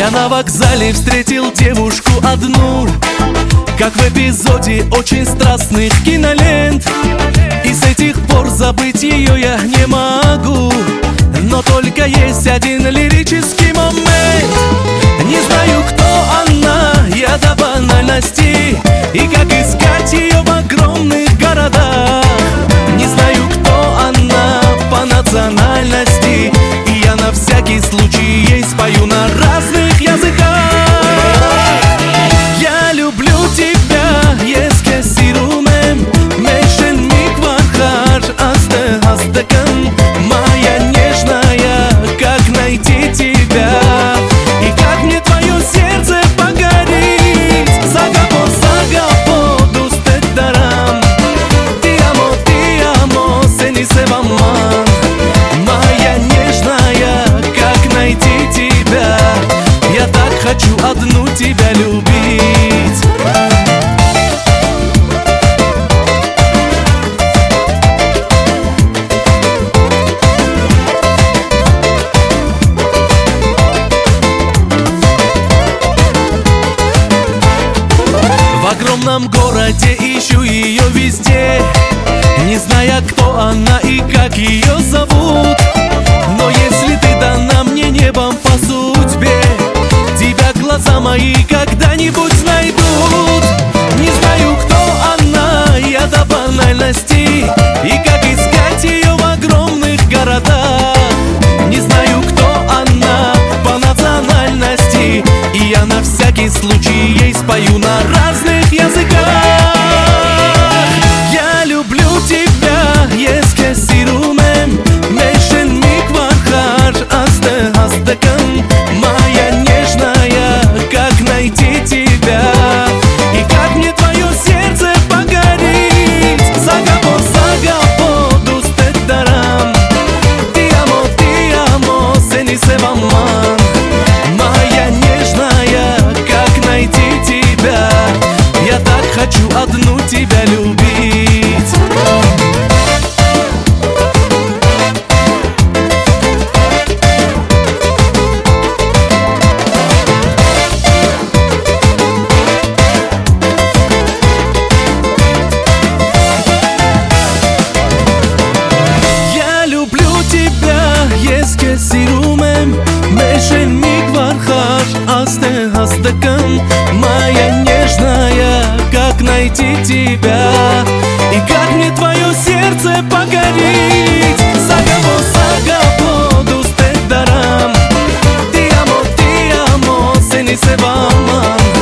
Я на вокзале встретил девушку одну, как в эпизоде очень страстных кинолент. И с этих пор забыть ее я не могу. Но только есть один лирический момент. Не знаю, кто она, я до банальности, и как искать ее в огромных городах. Не знаю, кто она по национальности, и я на всякий случай ей спою на разных языках. Я люблю тебя, еске сирумем, мешен миквархар, асте-астекам. Моя нежная, как найти тебя, и как мне твое сердце погорит. Загапо, загапо, дустет дарам, ти амо, сени се ваман. Моя нежная, как найти тебя, я так хочу одну тебя любить. В огромном городе ищу ее везде, не зная, кто она и как ее зовут. Но если ты дана мне небом по судьбе, тебя глаза мои когда-нибудь найдут. Не знаю, кто она, я до банальности, и как искать ее в огромных городах. Не знаю, кто она по национальности, и я на всякий случай ей спою на разных языках. Я люблю тебя, еске сирумем, мешен миквархар, асте-астекам. Моя нежная, как найти тебя, и как мне твое сердце погорит. Загапо, загапо, дустет дарам, ти амо, сени се ваман. Моя нежная, как найти тебя, я так хочу одну тебя любить. Я люблю тебя, еске сирумем, мешен миквархар, асте-астекам. Моя нежная, как найти тебя, и как мне твое сердце погорит. Загапо, дустет дарам, ти амо, сени се ваман.